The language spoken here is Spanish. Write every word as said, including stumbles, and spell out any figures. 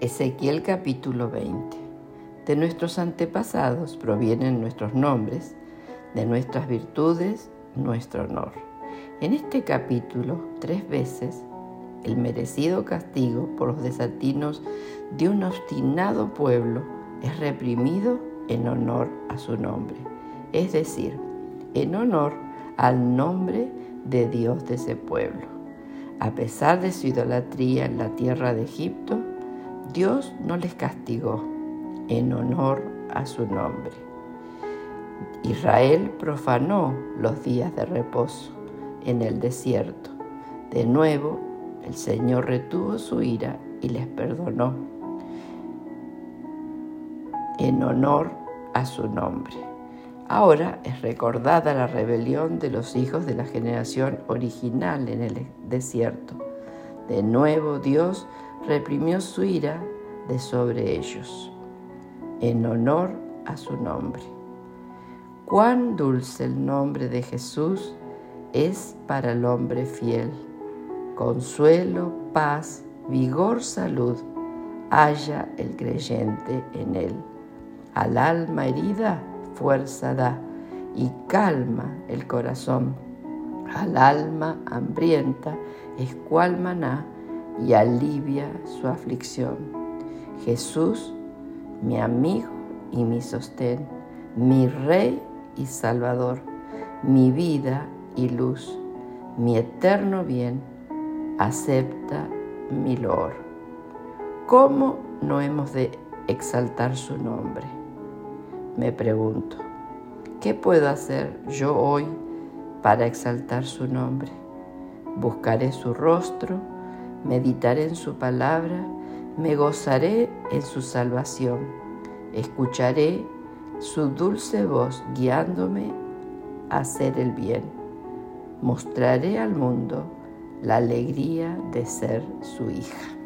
Ezequiel capítulo veinte. De nuestros antepasados provienen nuestros nombres, de nuestras virtudes, nuestro honor. En este capítulo, tres veces, el merecido castigo por los desatinos de un obstinado pueblo es reprimido en honor a su nombre, es decir, en honor al nombre de Dios de ese pueblo. A pesar de su idolatría en la tierra de Egipto, Dios no les castigó en honor a su nombre. Israel profanó los días de reposo en el desierto. De nuevo, el Señor retuvo su ira y les perdonó en honor a su nombre. Ahora es recordada la rebelión de los hijos de la generación original en el desierto. De nuevo, Dios reprimió su ira de sobre ellos, en honor a su nombre. Cuán dulce el nombre de Jesús es para el hombre fiel. Consuelo, paz, vigor, salud, halla el creyente en él. Al alma herida, fuerza da y calma el corazón. Al alma hambrienta es cual maná y alivia su aflicción. Jesús, mi amigo y mi sostén, mi Rey y Salvador, mi vida y luz, mi eterno bien, acepta mi loor. ¿Cómo no hemos de exaltar su nombre? Me pregunto, ¿qué puedo hacer yo hoy para exaltar su nombre? Buscaré su rostro, meditaré en su palabra, me gozaré en su salvación, escucharé su dulce voz guiándome a hacer el bien. Mostraré al mundo la alegría de ser su hija.